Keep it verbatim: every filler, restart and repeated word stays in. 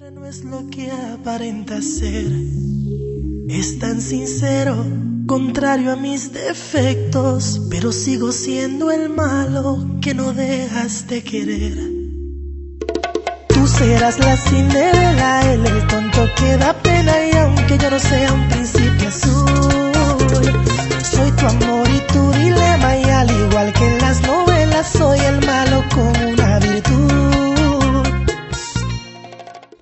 No es lo que aparenta ser, es tan sincero, contrario a mis defectos, pero sigo siendo el malo que no dejas de querer. Tú serás la Cinderela, él el tonto que da pena, y aunque yo no sea un príncipe azul, soy tu amor y tu dilema, y al igual que en las novelas soy el malo